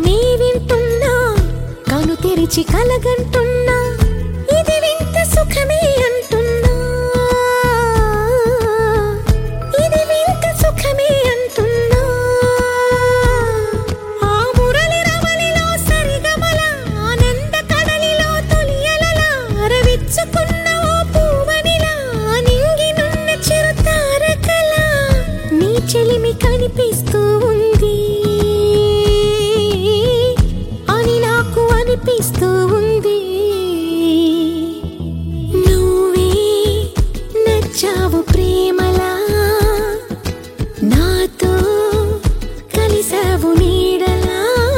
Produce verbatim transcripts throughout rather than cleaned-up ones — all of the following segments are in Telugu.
గానమే వింటున్నా, కను తెరిచి కలగంటున్నా, ఇది వింత సుఖమే అంటున్నా, ఇది వింత సుఖమే అంటున్నా. ఆ మురళి రవళిలో సరిగమల, ఆనంద కడలిలో తొలియలల, అరవిచ్చుకున్న ఓ పూవనిలా, నింగినున్న చిరుతారకల, నీ చెలిమి కనిపిస్తూ ఉంది అని నాకు అనిపిస్తూ ఉంది. నువ్వే నచ్చావు ప్రేమలా, నాతో కలిసావు నీడలా.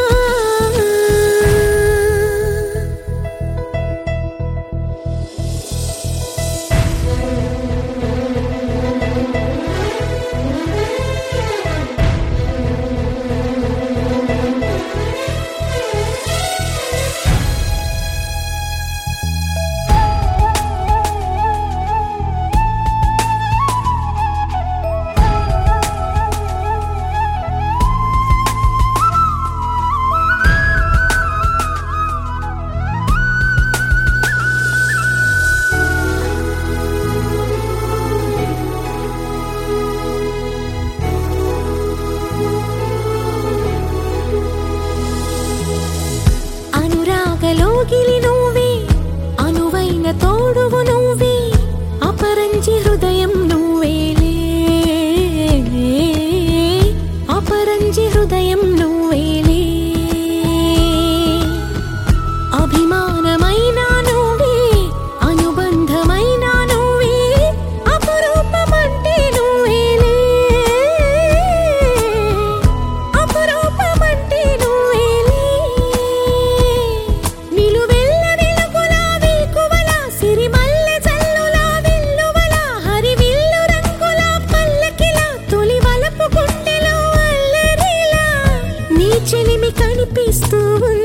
అనురాగలోగిలి నువ్వే, అనువైన తోడువు నువ్వే, అపరంజి హృదయం నువ్వేలే, అపరంజి హృదయం నువ్వేలే. అభిమానమైన నువ్వే, అనుబంధమైన నువ్వే, అపురూపమంటే నువ్వేలే, అపురూపమంటే నువ్వేలే. నిలువెల్ల వెలుగులా వేకువలా, సిరిమల్లె జల్లులా వెల్లువలా, హరివిల్లు రంగుల పల్లకిలా, తొలి వలపు గుండెలో అల్లరిలా, నీ చెలిమి కనిపిస్తూ